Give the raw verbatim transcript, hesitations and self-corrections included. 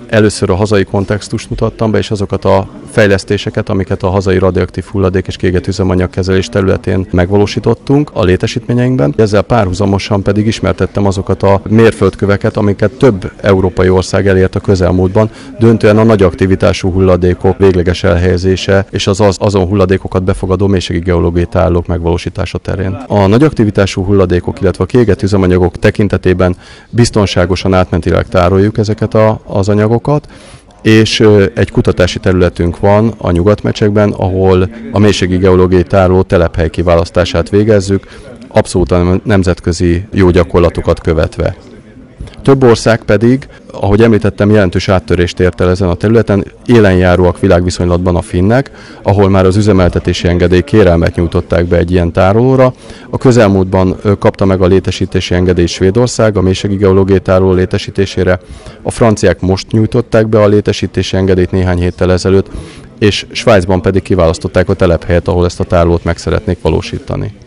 először a hazai kontextust mutattam be, és azokat a fejlesztéseket, amiket a hazai radioaktív hulladék és kiégett üzemanyagkezelés területén megvalósítottunk a létesítményeinkben. Ezzel párhuzamosan pedig ismertettem azokat a mérföldköveket, amiket több európai ország elért a közelmúltban, döntően a nagy aktivitású hulladékok végleges elhelyezése és az, az azon hulladékokat befogadó mélységi geológiai tárolók megvalósítása terén. A nagy aktivitású hulladékok, illetve a kiégett üzemanyagok tekintetében biztonságosan átmentileg tároljuk ezeket a, az anyagokat, és egy kutatási területünk van a Nyugatmecsekben, ahol a mélységi geológiai tároló telephely kiválasztását végezzük, abszolút nemzetközi jó gyakorlatokat követve. Több ország pedig, ahogy említettem, jelentős áttörést ért el ezen a területen, élenjáróak világviszonylatban a finnek, ahol már az üzemeltetési engedély kérelmet nyújtották be egy ilyen tárolóra. A közelmúltban kapta meg a létesítési engedélyt Svédország a mélységi geológiai tároló létesítésére. A franciák most nyújtották be a létesítési engedélyt néhány héttel ezelőtt, és Svájcban pedig kiválasztották a telephelyet, ahol ezt a tárolót meg szeretnék valósítani.